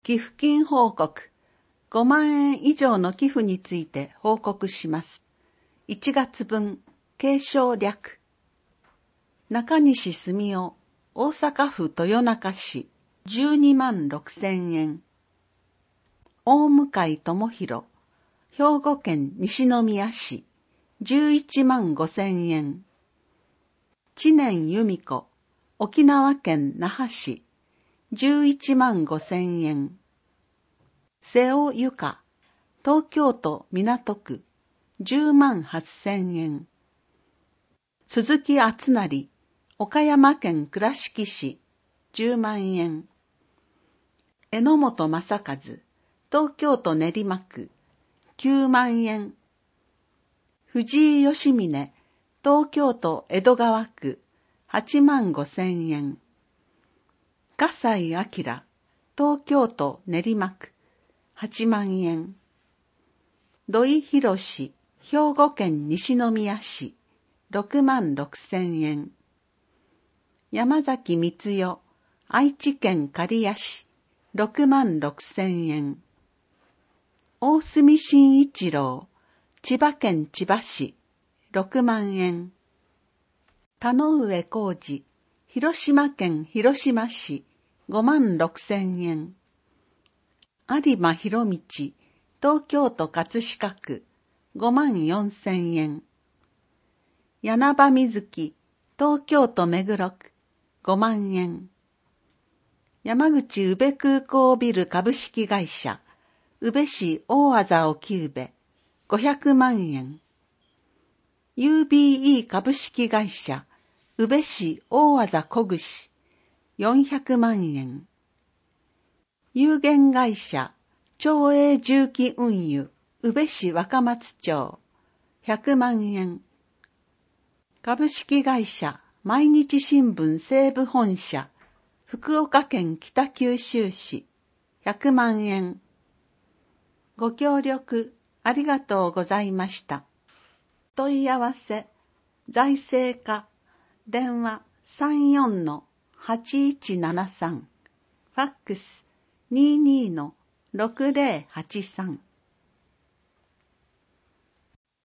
寄付金報告。5万円以上の寄付について報告します。1月分、継承略。中西澄夫、大阪府豊中市、12万6千円。大向智弘、兵庫県西宮市、11万5千円。知念由美子、沖縄県那覇市、11万5千円。瀬尾由香、東京都港区、10万8千円。鈴木厚成、岡山県倉敷市、10万円。榎本正和、東京都練馬区、9万円。藤井義峰、東京都江戸川区、8万5千円。笠井明、東京都練馬区、8万円。土井博士、兵庫県西宮市、6万6千円。山崎光代、愛知県刈谷市、6万6千円。大隅慎一郎、千葉県千葉市、6万円。田上浩二、広島県広島市、5万6千円。有馬博道、東京都葛飾区、5万4千円。柳葉瑞希、東京都目黒区、5万円。山口宇部空港ビル株式会社、宇部市大字沖宇部、500万円。UBE 株式会社、宇部市大字小串、400万円。有限会社、長栄重機運輸、宇部市若松町、100万円。株式会社、毎日新聞西部本社、福岡県北九州市、100万円。ご協力ありがとうございました。問い合わせ、財政課、電話 34-8173、ファックス 22-6083